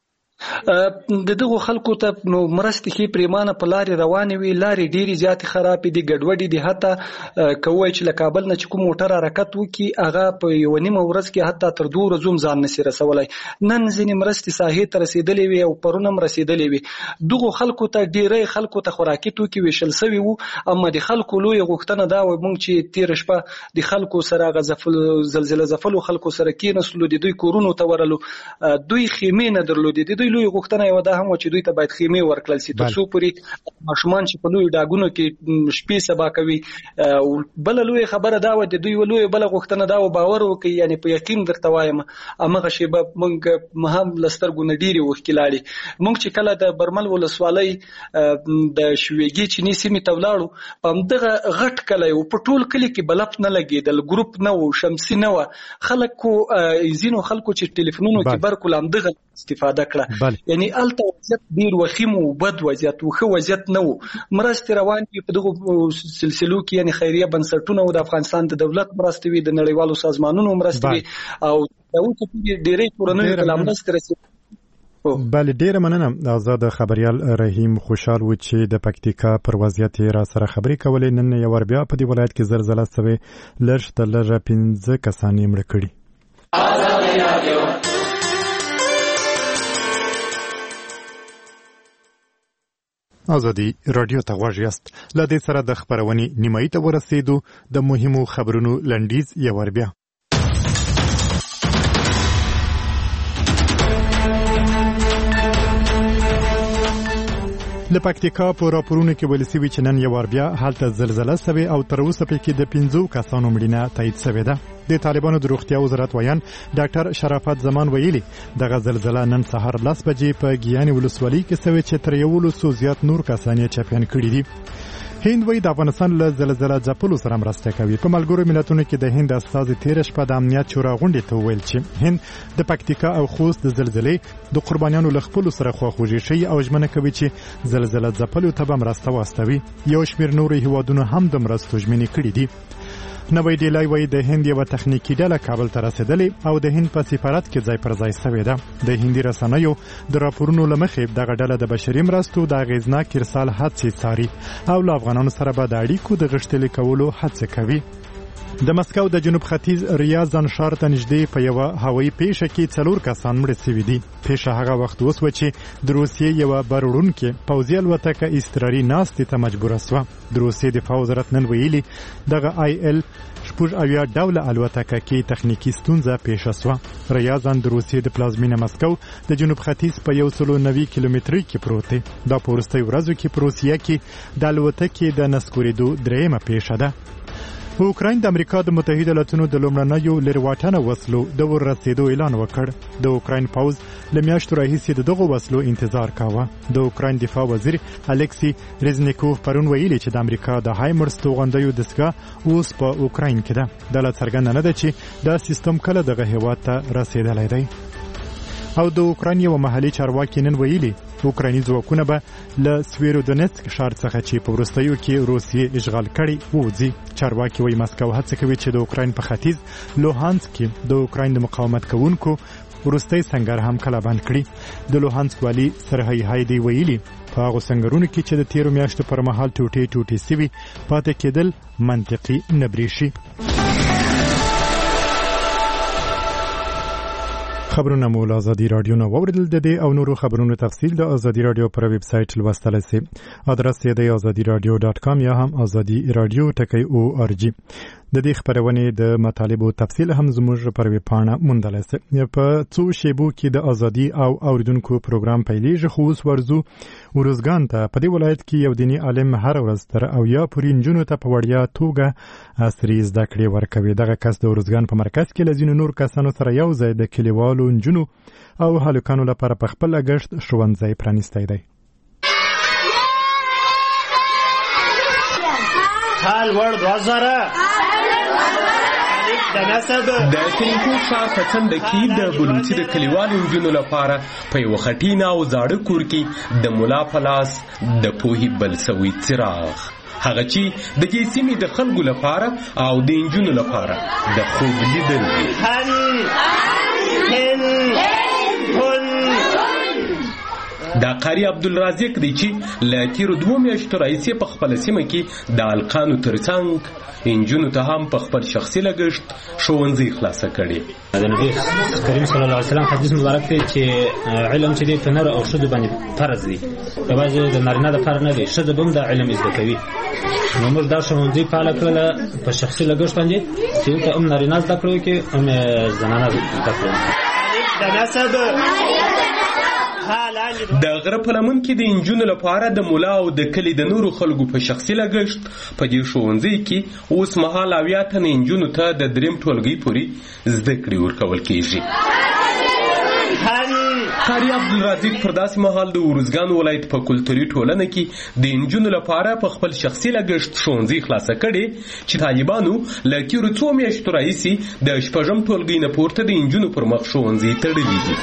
د دغه خلکو ته نو مرستې کې پریمانه په لارې روانې وي، لارې ډېرې زیاتې خرابې دي، ګډوډې دي. حتی کوی چې له کابل نه چې کوم موټر حرکت وکړي هغه په یوه نیمه ورځ کې حتی تر 2 ورځو هم ځان نشي رسولی. نن ځینې مرستې ساحې ته رسېدلې وي او پرون هم رسېدلې وي. دغو خلکو ته ډېری خلکو ته خوراکي توکي ویشل سوي وو، اما د خلکو لویه غوښتنه دا وه موږ چې تېره شپه د خلکو سره هغه زلزله ځپلو خلکو سره کېناستلو، د دوی کورونو ته ورلو، دوی خیمې نه درلودې. د دوی لوی غوښتنه یو دا هم و چې دوی ته باید خیمې ورکړل شي تر څو پورې ماشومان چې په لویو ډاګونو کې شپې سبا کوي. بله لویه خبره دا وه، د دوی لویه بله غوښتنه دا و، باور وکړئ یعنې په یقین درته وایم همغه شېبه موږ هم له سترګو نه ډېرې اوښکې لاړې. موږ چې کله د برمل ولسوالۍ د شویګي چیني سیمې ته ولاړو، په همدغه غټ کلی و، په ټول کلي کې بلپ نه لګېدل، ګروپ نه و، شمسي نه وه. خلکو ځینو خلکو چې ټلیفونونو کې برق ول همدغه استفاده کړه. یعنی الته وضعیت ډېر وخیم و، بد وضعیت و، ښه وضعیت نه و. مرستې روان دي په دغو سلسلو کې، یعنې خیریه بنسټونه و، د افغانستان د دولت مرستې وي، د نړیوالو سازمانونو مرستې وي، او دا اوس ډېرې کورنیو ته لا مرستې رسېږي. بله ډیره مننه آزاد خبریال رحیم خوشحال و چې د پکتیکا پر وضعیت را سره خبرې کولې. نن یو ور بیا په دې ولایت کې زلزله سوې، لږ تر لږه 15 کسان یې مړه کړي. ازادي رادیو ته غوږ یاست. له دې سره د خبرونې نیمایي ته ورسېدو. د مهمو خبرونو لنډیز یو ور بیا. د پکتیکا په راپورونو کې ویل شوي چې نن یو بیا هلته زلزله سوې او تر اوسه پکې د 15 کسانو مړینه تایید شوې ده. د طالبانو د روغتیا وزارت ویان ډاکټر شرافت زمان ویلي دغه زلزله نن سهار 10 بجې په ګیاني ولسوالۍ کې سوې چې تر 100 زیات نور کسان یې چاپیان کړي دي. هند وایي د افغانستان له زلزله ځپلو سره مرسته کوي. په ملګرو ملتونو کې د هند استازي تېره شپه د امنیت شورا غونډې ته وویل چې هند د پکتیکا او خوست د زلزلې د قربانیانو له خپلو سره خواخوږي ښیي او ژمنه کوي چې زلزله ځپلو ته به مرسته واستوي. یو شمېر نورو هیوادونو هم د مرستو ژمنې کړي دي. نوی ډیلی وایي د هند یوه تخنیکي ډله کابل ته رسېدلې او د هند په سفارت کې ځای پر ځای سوې ده. د هندي رسنیو د راپورونو له مخې دغه ډله د بشري مرستو د اغېزناک ارسال هڅې څاري او له افغانانو سره به د اړیکو د غښتلي کولو هڅه کوي. د مسکو د جنوب ختیځ ریاض ښار ته نږدې په یوه هوایي پیښه کې 4 کسان مړه سوي دي. پیښه هغه وخت وسوه چې د روسیې یوه باروړونکې پوځي الوتکه اضطراري ناستې ته مجبوره سوه. د روسیې دفاع وزارت نن ویلي دغه IL 80 ډوله الوتکه کې تخنیکی ستونزه پیښه سوه. ریاض د روسیې د پلازمینه مسکو د جنوب ختیځ په 190 کیلومترۍ کې پروت دی. دا په وروستیو ورځو کې په روسیه کې د الوتکې د نسکورېدو درېیمه پیښه ده. اوکراین د امریکا د متحده ایالاتونو د لومړنیو لرواټنه وسلو د ورسېدو اعلان وکړ. د اوکراین پوځ له میاشتو راهیسې د دغو وسلو انتظار کاوه. د اوکراین دفاع وزیر الکسی ریزنیکوف پرون ویلي چې د امریکا د هایمرس توغندیو دستګاه اوس په اوکراین کې ده. دا لا څرګنده نه ده چې دا سیستم کله دغه هیواد ته رسېدلی دی. او د اوکراین یو محلي چارواکي نن ویلي اوکرایني ځواکونه به له سویرودونیتسک ښار څخه چې په وروستیو کې روسیې اشغال کړی ووځي. چارواکي وایي مسکو هڅه کوي چې د اوکراین په ختیځ لوهانسک کې د اوکراین د مقاومت کوونکو وروستی سنګر هم کله بند کړي. د لوهانسک والي سرهی هایدي ویلي په هغو سنګرونو کې چې د تیرو میاشتو پر مهال ټوټې سوي پاتې کېدل منطقي نه برېښي. خبرونه مو له آزادي رادیو نه واوریدل. د دې او نورو خبرونو تفصیل د آزادي رادیو پر ویب سایټ لوستلی سئ. ادرس یې د azadiradio.com یا هم azadi radio.org. د دې خبرونې د مطالبو تفصیل هم زموږ پر ویب پاڼه موندلی سئ. په څو شیبو کې د ازادي او اوریدونکو پروګرام پیلیږي، خو اوس ورځو ورزګان ته. په دې ولایت کې یو دیني عالم هر ورځ تر 80 پورې نجونو ته په وړیا توګه عصري زده کړې ورکوي. دغه کس د ورزګان په مرکز کې له ځینو نور کسانو سره یو ځای د کلیوالو نجونو او هلکانو لپاره په خپل لګښت ښوونځی پرانیستی دی. حال ور 2000 د تنکو ښار په څنډه کې د بلوچي د کلیوالو نجونو لپاره په یوه خټینه او زاړه کور کې د ملا په لاس د پوهې بل سوی څراغ، هغه چې د دې سیمې د خلکو لپاره او د نجونو لپاره د خوب لیدل دي. دا قاری عبدالرازق دی چې له تیرو 2 میاشتو راهیسې په خپله سیمه کې د هلکانو ترڅنګ انجونو ته هم په خپل شخصي لګښت ښوونځي خلاصه کړي. د نبي کریم صلی الله علیه وسلم حدیث مبارک دی چې علم چې دی په نر او ښځو باندې فرض دی، یوازې د نارینه دپاره نه دی، ښځه به هم دا علم زده کوي. نو موږ دا ښوونځي فعاله کړله په شخصي لګښت باندې چې دلته هم نارینه زده کړه وکړي هم زنانه زده کړه. د غره په لمن کې د انجونو لپاره د مولا او د کلي د نورو خلکو په شخصي لګښت په دې ښوونځي کې اوس مهال 80 تنه انجونو ته د 3 ټولګي پورې زده کړې ورکول کېږي. قاری عبدالرازق پر داسې مهال د ارزګان ولایت په کلتوري ټولنه کې د انجونو لپاره په خپل شخصي لګښت ښوونځي خلاصه کړي چې طالبانو له تیرو 2 میاشتو راهیسې د 8 ټولګي نه پورته د انجونو پر مخ ښوونځي تړلي دي.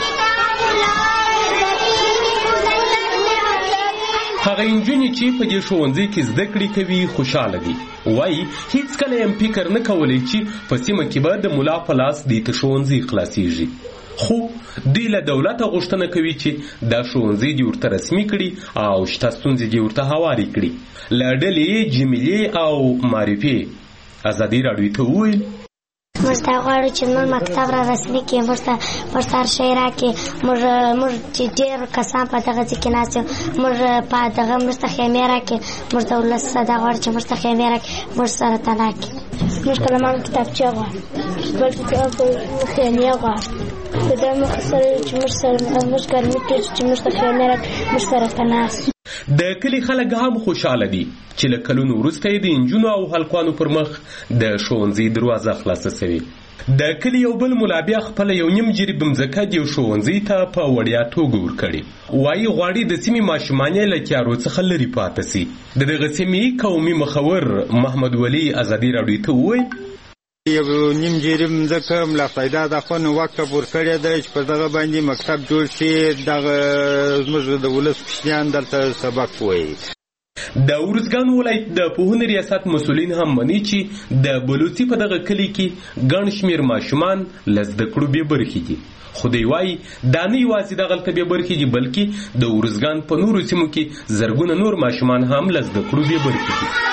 هغه انجونې چې په دې ښوونځي کې زده کړې کوي خوشحاله دي. وایي هیڅکله یې فکر نه کولی چې په سیمه کې به د ملا په لاس دې ته ښوونځي خلاصېږي، خو دوی له دولته غوښتنه کوي چې دا ښوونځي دې ورته رسمي کړي او شته ستونزې دې ورته هوارې کړي. له ډلې جمیلې او معرفې ازادي راډیو ته وویل موږ ته غواړو چې موږ مکتب را رسمي کړي، موږ ته هر شی راکړي. موږ چې ډېر کسان په دغه ځای کې ناست یو، موږ په دغه موږ ته خیمې راکړي. موږ د ولس دا غواړو چې موږ ته خیمې راکړي، موږ سره ته راکړي. موږ قلمان کتابچې غواړو، بلکې خیمې غواړو. په دې موخه سره چې موږ ګرمي کړي چې موږ ته خیمې راکړي، موږ سره ته ناست. د کلی خلک هم خوشحاله دي چې له کلونو وروسته د انجونو او هلکانو پر مخ د ښوونځي دروازه خلاصه سوي. د کلی یو بل ملا بیا خپله 1.5 جریب مځکه د یو ښوونځي ته په وړیا توګه ورکړې. وایي غواړي د سیمې ماشومان یې له تیارو څخه لرې پاته سي. د دغه سیمې قومي مخور محمد ولی ازادي راډیو ته وویل 1.5 جریب مځکه ملا فایده د خپل وقف ورکړې ده چې په دغه باندې مکتب جوړ شي. دغه زموږ د ولس کوچنیان دلته سبق وایي. د ارزګان ولایت د پوهنې ریاست مسؤلین هم مني چې د بلوڅي په دغه کلي کې ګڼ شمېر ماشومان له زده کړو بې برخې دي. خو دوی وایي دا نه یوازې دغلته بې برخې دي، بلکې د ارزګان په نورو سیمو کې زرګونه نور ماشومان هم له زده کړو بې برخې دي.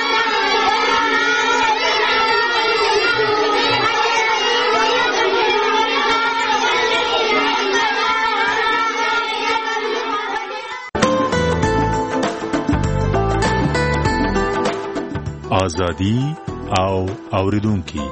ازادي او اوریدونکي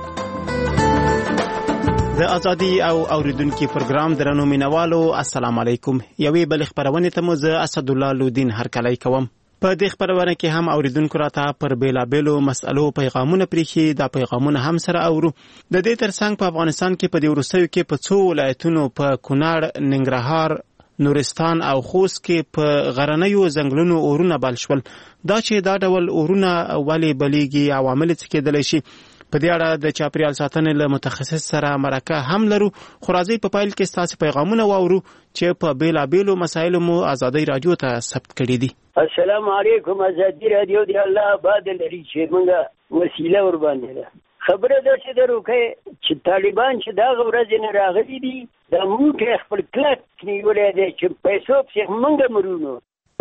د ازادي او اوریدونکي پروګرام درنو مینوالو السلام علیکم. یوې بل خبرونه ته مو اسد الله لودین هرکلی کوم. په دې خبرونه کې هم اوریدونکو راته پر بیلابیلو مسألو پیغامونه پریخي. دا پیغامونه هم سره اورو. د دې ترڅنګ په افغانستان کې په دې وروستیو کې په 2 ولایتونو په کونړ، ننګرهار، نورستان او خوست کې په غرنیو ځنګلونو اورونه بل شول. دا چې دا ډول اورونه ولې بلیږي، عوامل څه کېدلی شي، په دې اړه د چاپیریال ساتنې له متخصص سره مرکه هم لرو. خو راځئ په پیل کې ستاسو پیغامونه واورو چې په بیلابیلو مسایلو مو ازادي راډیو ته ثبت کړي دي. السلام علیکم. ازادي راډیو دی الله آباد لري چې موږ وسیله ور باندې ده. خبره ده چې دروکه چې طالبان چې دا ورځ نه راغلي دي د موږ خپل کلک نیولې دي چې پیسو په موږ مرونو.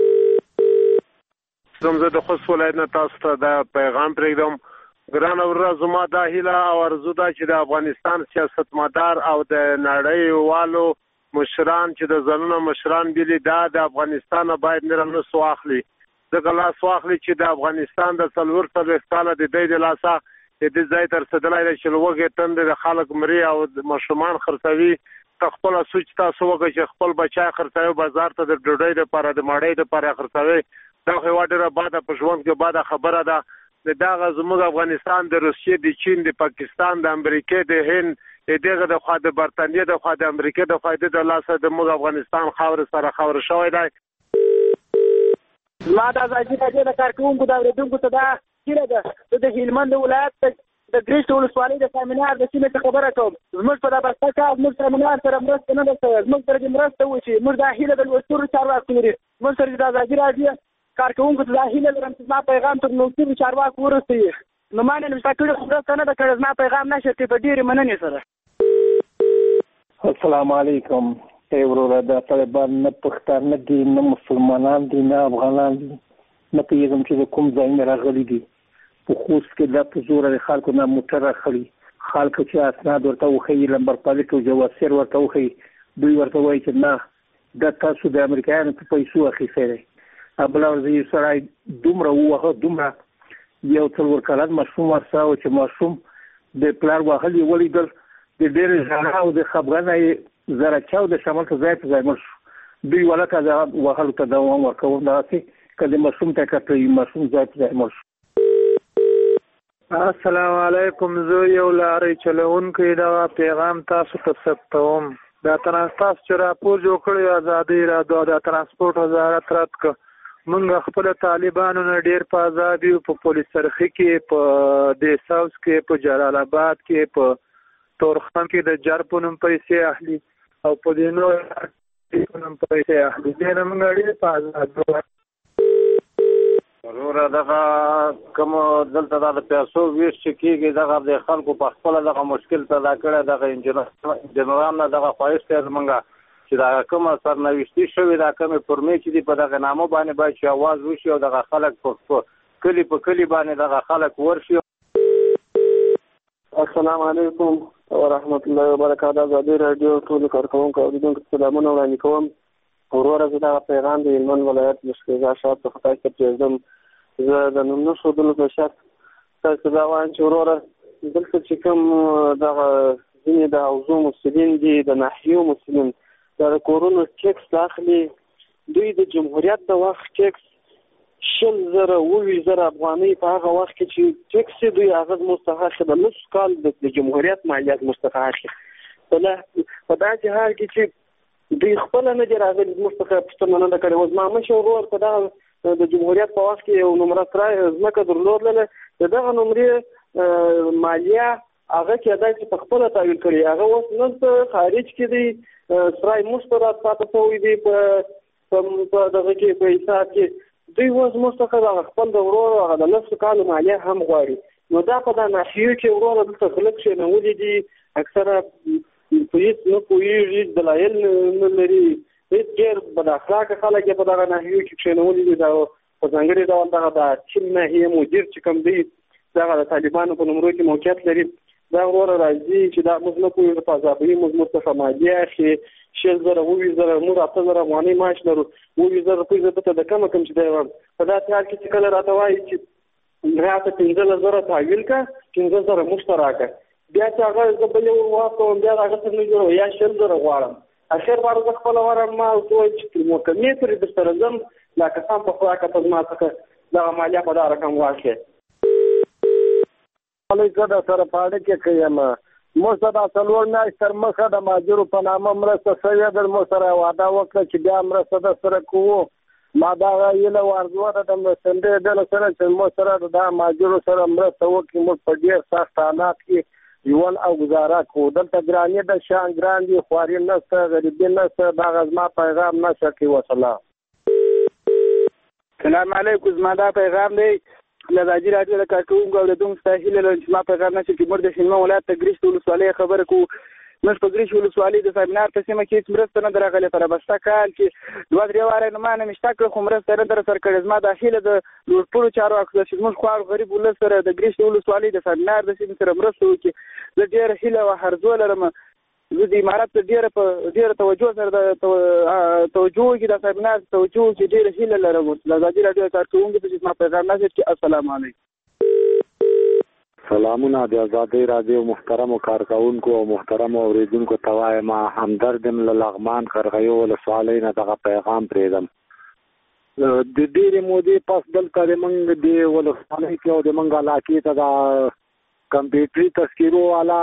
زموږ د خوست ولایت نه تاسو ته دا پیغام پرېږدم. ګران ورځ زما دا هیله او ارزو ده چې د افغانستان سیاستمدار او د نړۍ والو مشران چې د ځانونو مشران بلی دا د افغانستان باید نرمس واخلي. دغه لاس واخلي چې د افغانستان د 40 کاله د دې لاسه د دې ځای تر صدلای چې لوګي تند د خلک مري او مشرومان خرڅوي. خپل سوچ تاسو وګورئ چې خپل بچای خرڅوي بازار ته د ډوډۍ لپاره د ماړۍ لپاره خرڅوي. دا خو ډیره باده په ژوند کې باده خبره ده. دغه زموږ افغانستان د روسیې، د چین، د پاکستان، د امریکا، د هند دغه د خوا د برتانیې د خوا د امریکا د خوا د لاسه د موږ افغانستان خاور سره خاور شوی دی. ما د ازادي راډیو د کارکونکو د اوریدونکو ته دا هیله ده د هلمند ولایت د ګریشت ولسوالۍ د سیمینار د سیمې څخه خبره کوم. زموږ په دغه بسته کار زموږ سیمینار سره مرسته نه ده شوې. زموږ سره مرسته وشي. موږ دا هیله د لوستورو چارواکو لري. موږ سره د ازادي راډیو کارکونکو ته دا هیله لرم چې زما پیغام تر لوستورو چارواکو ورسوي. نو ما نن مستا کړی مرسته نه ده کړې. زما پیغام نشر کې په ډېرې مننې سره. السلام علیکم. وروره د طالبان نه پښتانه دي نه مسلمانان دي نه افغانان دي نه پیغام چې کوم ځای نه راغلي دي په خوست کې د پزور د خلکو نه موټر راخلي خلکو چې اسناد ورته وخی لمبر پالیټ او جواسیر ورته وخی دوی ورته وایي چې نه د تاسو د امریکایانو په پیسو اخیسته دی ابل ورځي سره دومره وغه دومره یو څلور کلن ماشوم ورساو چې ماشوم د پلار وهلي ولیدل د ډېر ځړا او د خبرنه زره چاو د شمال ته ځای په ځای مرشو دوی ولکه د وهلو ته دوام ورکوم داسې کله ماشوم ته کټوي ماشوم ځای په ځای مرشو. السلام علیکم. زه یو لارې چلوونکی دا پیغام تاسو ته ثبتوم. دا ترانسپورت چې راپور جوړ کړی ازادي راډیو د ترانسپورت وزارت رات ک موږ خپل طالبانو نه ډیر په ازادي په پولیس سرخي کې په د ساوث کې په جلال آباد کې په تورخم کې د جرپونم پیسې اخلي او په دینو پونم پیسې اخلي دې نه موږ ډیر په ازادي وروره دغه کوم دلته د پیسو ویش چې کېږي دغه د خلکو په خپل دغه مشکل پیدا کړی دغه انجنیران نه دغه خواهش دی زمونږ چې دا کوم سرنوشتي شوی دا کوم فرمې چې دی په دغه نامو باندې باید چې आवाज وشي او دغه خلک په کلی باندې دغه خلک ورشي. السلام علیکم ورحمت الله وبرکاته. ازادي راډیو ټول کارکونکو اوریدونکو سلامونه وړاندې کوم. وروره زه دا پیغام د هلمند ولایت مشکزا شاب څخه تاسو ته پرېږدم. زه د نومونو ښودلو په شرط تاسو دا وایم چې وروره دلته چې کوم دغه ځینې د حوزو مسؤلین دي د ناحیو مسؤلین د کورونو ټیکس اخلي دوی د جمهوریت د وخت ټیکس 20,000 افغانۍ په هغه وخت کې چې ټیکس دوی هغه مستحق د نص کال د جمهوریت مالیات مستحق په داسې حال کې چې دوی خپل نه دي راغلي مستحق پښتنه نه کړي اوس ما مشه ورور په دغه د جمهوریت په وخت کې یو نمبر ترای ځمکه درلودله دغه نمبر مالیه هغه کې داسې په خپل تعویل کړي هغه اوس نن خارج کې دی سرای مسترات پاتې شوی دی په دغه کې په حساب کې دوی اوس مستحق خپل د ورور هغه د نصف کال مالیه هم غواړي نو دا په د ناحیو کې ورور دلته خلک شي نه ولې دي اکثره پولیس نه کوي دلایل نه لري هیڅ ډېر بد اخلاقه خلک په دغه ناحیو کې کښېنولي دي دا په ځانګړي ډول دغه د چین ناحیې مدیر چې کوم دی دغه د طالبانو په نومرو کې موقعیت لري دا وروره راځي چې دا موږ نه کوو په ځابري موږ مصطفی مالیه اخلي 6,000 موږ 8,000 افغانۍ معاش لرو 9,000 روپۍ زه ته د کم چې دی په داسې حال کې چې کله راته وایي چې راته 15,000 تحویل کا 15,000 مشترکه بیا چې هغه زه بل یو واستوم بیا هغه څه نه جوړو یا 6,000 غواړم اخر بار زه خپل ورم ما وایي چې مکمل پرې د سره زم لا کسان په خوا کې په ما څخه دغه مالیه په دا رقم واخلي علیکم دا سره پاړه کې کېم مو سره څلور میاشتې تر مخه د ماجرو په نامه مرسته شوې ده مو سره وعده وکړه چې بیا مرسته د سره کوو ما دا ویله ورځو د مرستندې ډله سره چې مو سره د ماجرو سره مرسته وکړي موږ په ډېر سخت حالات کې ژوند او گزاره کوو دلته ګرانې د شان ګران دي خواري نشته غریبي نشته دا زما پیغام نشه کې وسلام. سلام علیکم زما دا پیغام دی له ازادي راډیو د کارکونکو اوریدونکو ته هیله لرم چې ما پیغام نشي چې موږ د هلمند ولایت د ګریشت ولسوالۍ خبره کوو موږ په ګریشت ولسوالۍ د سیمینار په سیمه کې مرسته نه درغلې تر بسته کال کې 2-3 واره نه مانه مشته کړ خو مرسته نه در سر کړې زما د هیله د لوړپوړو چارو اکثر چې موږ خو غریب ولس سره د ګریشت ولسوالۍ د سیمینار د سیمه سره مرسته وکړي زه ډېر هیله او هرزو لرم زه د امارات ډېر توجه سره د توجه کې د سیمینار توجه کې ډېر هیله لرم د ازادي راډیو کارکونکو ته چې ما پیغام نشي چې السلام علیکم. سلامونه د ازادي راډیو محترم کارکونکو او محترم اوریدونکو ته وایم همدردم له لغمان خرغیو ولسوالۍ نه دغه پیغام پرېږدم د ډېرې مودې پس دلته د موږ د ولسوالۍ کې او د موږ علاقې ته د کمپیوټري تذکیرو والا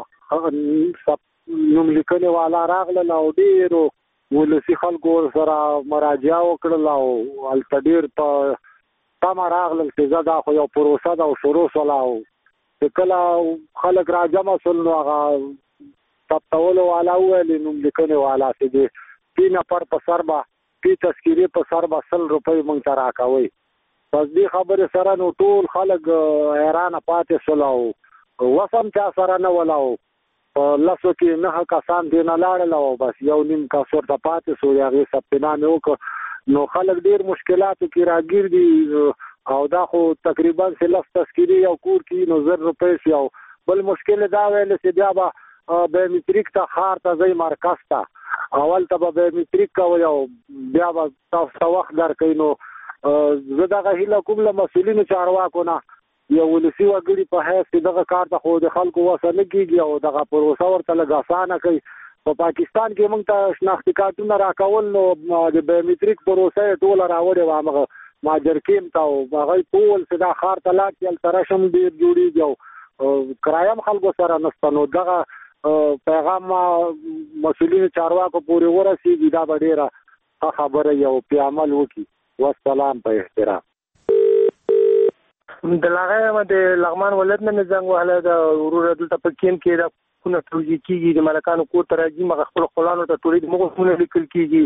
نوم لیکنې والا راغلل او ډېرو ولسي خلکو سره مراجعه وکړل او هلته ډېر په تمه راغلل چې زه دا خو یو پروسه ده او شروع شوله او چې کله خلک راجمع شول نو هغه ثبتولو والا وویل نوم لیکنې والا چې د 3 نفر په سر به پی تذکیرې په سر به 100 روپۍ موږ ته راکوئ پس دې خبرې سره نو ټول خلک حیرانه پاتې شول او وس هم چا سره نه ولاو لاسو کې 9 کسان دې نه لاړل او بس یو نیم کس ورته پاتې شو هغه سپینانه وکړ نو خلک ډیر مشکلاتو کې راګیر دي او دا خو تقریبا 3 تذکری او کور کې 9 روپۍ او بل مشکل دا ویل چې بیا به بایومټریک ته خار ته ځای مرکز ته اول ته به بایومټریک کوي او بیا به تاسو وخت درکې نو زه دغه هیله کوم له مسؤلینو چارواکو نه یو ولسی وګړي په هیڅ دغه کار ته خو د خلکو وسه نه کیږي او دغه پروسه ورته لګاسانه کوي په پاکستان کې موږ ته شناختی کارتونه راکول نو د بایومټریک پروسه ټول راوړې و هغه ماجر کېم ته او هغه ټول صدا خار ته لاړ تل ترشم ډیر جوړیږي او کرایم خلکو سره نستنو دغه پیغام مسؤلین چارواکو پورې ورسیږي دا ډیره خبره یو په عمل وکي والسلام په احترام د لغه د لغمان ولادت نه زنګ وهله د ورور دلته په کین کې د کونه توجی کیږي د ملکانو کور ته راځي مغه خپل خپلانو ته ټولې مغه لیکل کیږي